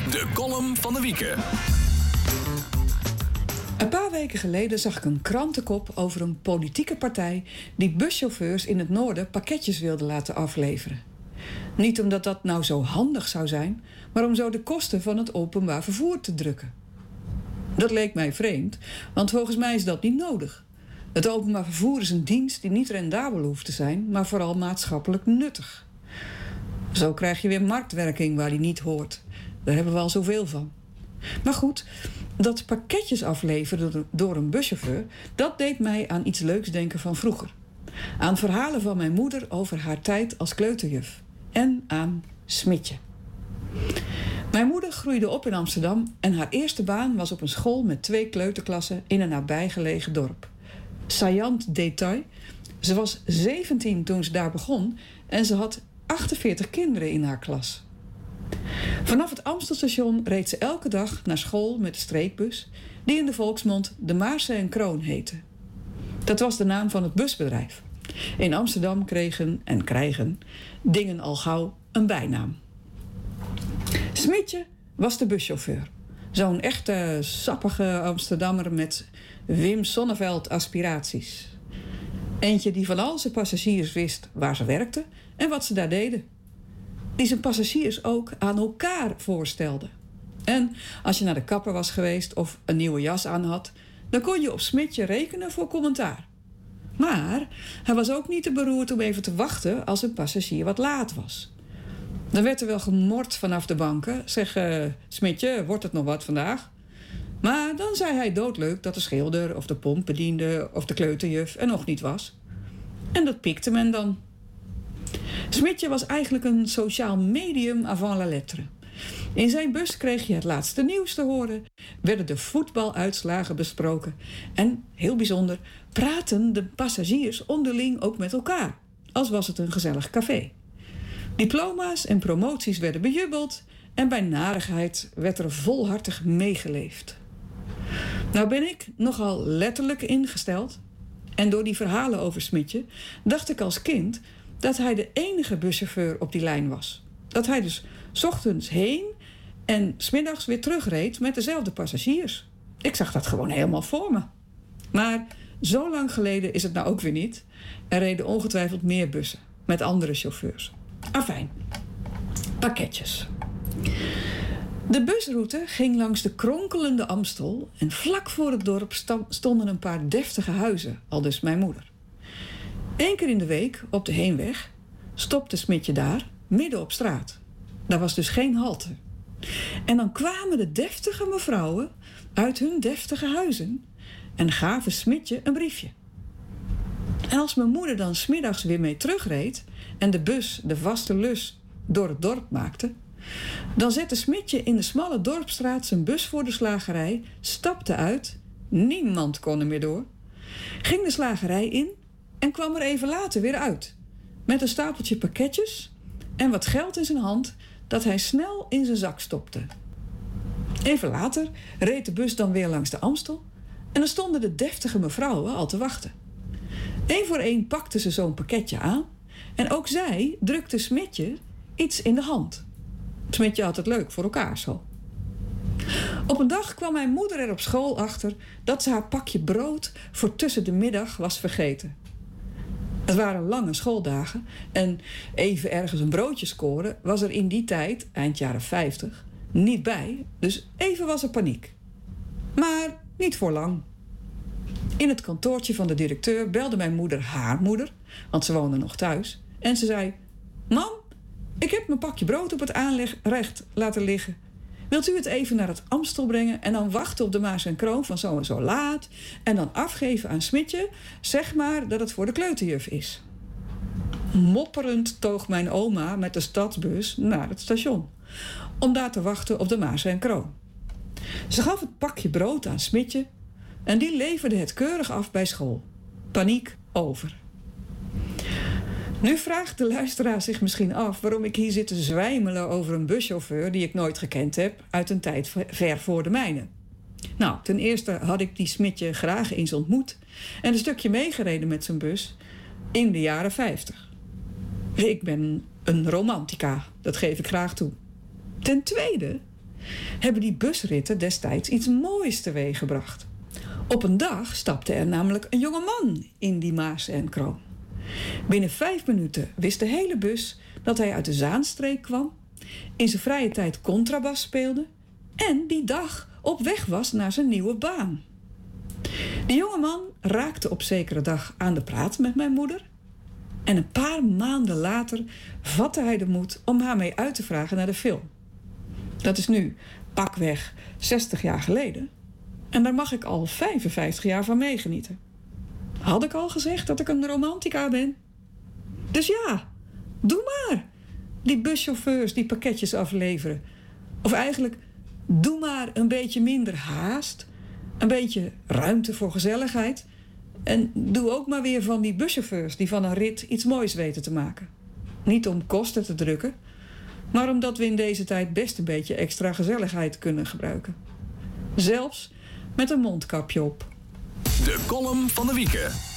De column van de Wieke. Een paar weken geleden zag ik een krantenkop over een politieke partij die buschauffeurs in het noorden pakketjes wilde laten afleveren. Niet omdat dat nou zo handig zou zijn, maar om zo de kosten van het openbaar vervoer te drukken. Dat leek mij vreemd, want volgens mij is dat niet nodig. Het openbaar vervoer is een dienst die niet rendabel hoeft te zijn, maar vooral maatschappelijk nuttig. Zo krijg je weer marktwerking waar die niet hoort. Daar hebben we al zoveel van. Maar goed, dat pakketjes afleveren door een buschauffeur, dat deed mij aan iets leuks denken van vroeger. Aan verhalen van mijn moeder over haar tijd als kleuterjuf. En aan Smitje. Mijn moeder groeide op in Amsterdam en haar eerste baan was op een school met 2 kleuterklassen in een nabijgelegen dorp. Saillant detail, ze was 17 toen ze daar begon en ze had 48 kinderen in haar klas. Vanaf het Amstelstation reed ze elke dag naar school met de streekbus, die in de volksmond de Maarse en Kroon heette. Dat was de naam van het busbedrijf. In Amsterdam kregen dingen al gauw een bijnaam. Smitje was de buschauffeur. Zo'n echte sappige Amsterdammer met Wim Sonneveld aspiraties. Eentje die van al zijn passagiers wist waar ze werkten en wat ze daar deden. Die zijn passagiers ook aan elkaar voorstelde. En als je naar de kapper was geweest of een nieuwe jas aan had, dan kon je op Smitje rekenen voor commentaar. Maar hij was ook niet te beroerd om even te wachten als een passagier wat laat was. Dan werd er wel gemord vanaf de banken. Zeg, Smitje, wordt het nog wat vandaag? Maar dan zei hij doodleuk dat de schilder of de pompbediende of de kleuterjuf er nog niet was. En dat pikte men dan. Smitje was eigenlijk een sociaal medium avant la lettre. In zijn bus kreeg je het laatste nieuws te horen, werden de voetbaluitslagen besproken en, heel bijzonder, praten de passagiers onderling ook met elkaar, als was het een gezellig café. Diploma's en promoties werden bejubeld en bij narigheid werd er volhartig meegeleefd. Nou ben ik nogal letterlijk ingesteld en door die verhalen over Smitje dacht ik als kind dat hij de enige buschauffeur op die lijn was. Dat hij dus 's ochtends heen en 's middags weer terugreed met dezelfde passagiers. Ik zag dat gewoon helemaal voor me. Maar zo lang geleden is het nou ook weer niet. Er reden ongetwijfeld meer bussen met andere chauffeurs. Afijn, pakketjes. De busroute ging langs de kronkelende Amstel en vlak voor het dorp stonden een paar deftige huizen, aldus mijn moeder. 1 keer in de week, op de heenweg, stopte Smitje daar, midden op straat. Daar was dus geen halte. En dan kwamen de deftige mevrouwen uit hun deftige huizen en gaven Smitje een briefje. En als mijn moeder dan 's middags weer mee terugreed en de bus de vaste lus door het dorp maakte, dan zette Smitje in de smalle dorpsstraat zijn bus voor de slagerij, stapte uit, niemand kon er meer door, ging de slagerij in en kwam er even later weer uit, met een stapeltje pakketjes en wat geld in zijn hand dat hij snel in zijn zak stopte. Even later reed de bus dan weer langs de Amstel en dan stonden de deftige mevrouwen al te wachten. 1 voor 1 pakte ze zo'n pakketje aan en ook zij drukte Smitje iets in de hand. Smitje had het leuk voor elkaar zo. Op een dag kwam mijn moeder er op school achter dat ze haar pakje brood voor tussen de middag was vergeten. Het waren lange schooldagen en even ergens een broodje scoren was er in die tijd, eind jaren 50, niet bij, dus even was er paniek. Maar niet voor lang. In het kantoortje van de directeur belde mijn moeder haar moeder, want ze woonde nog thuis, en ze zei: "Mam, ik heb mijn pakje brood op het aanrecht laten liggen. Wilt u het even naar het Amstel brengen en dan wachten op de Maas en Kroon van zo en zo laat en dan afgeven aan Smitje, zeg maar dat het voor de kleuterjuf is." Mopperend toog mijn oma met de stadsbus naar het station, om daar te wachten op de Maas en Kroon. Ze gaf het pakje brood aan Smitje en die leverde het keurig af bij school. Paniek over. Nu vraagt de luisteraar zich misschien af waarom ik hier zit te zwijmelen over een buschauffeur die ik nooit gekend heb uit een tijd ver voor de mijne. Nou, ten eerste had ik die Smitje graag eens ontmoet en een stukje meegereden met zijn bus in de jaren 50. Ik ben een romantica, dat geef ik graag toe. Ten tweede hebben die busritten destijds iets moois teweeggebracht. Op een dag stapte er namelijk een jonge man in die Maas en Kroon. Binnen 5 minuten wist de hele bus dat hij uit de Zaanstreek kwam, in zijn vrije tijd contrabas speelde en die dag op weg was naar zijn nieuwe baan. De jonge man raakte op zekere dag aan de praat met mijn moeder en een paar maanden later vatte hij de moed om haar mee uit te vragen naar de film. Dat is nu pakweg 60 jaar geleden en daar mag ik al 55 jaar van meegenieten. Had ik al gezegd dat ik een romantica ben? Dus ja, doe maar. Die buschauffeurs die pakketjes afleveren. Of eigenlijk, doe maar een beetje minder haast. Een beetje ruimte voor gezelligheid. En doe ook maar weer van die buschauffeurs die van een rit iets moois weten te maken. Niet om kosten te drukken, maar omdat we in deze tijd best een beetje extra gezelligheid kunnen gebruiken. Zelfs met een mondkapje op. De column van de Wieke.